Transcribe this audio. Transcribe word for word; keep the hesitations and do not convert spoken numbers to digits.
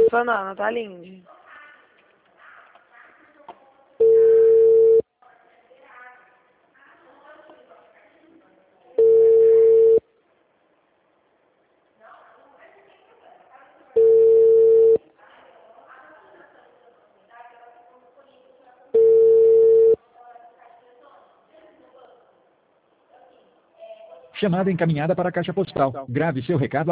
Só não, não tá lindo. Chamada encaminhada para a caixa postal. Grave seu recado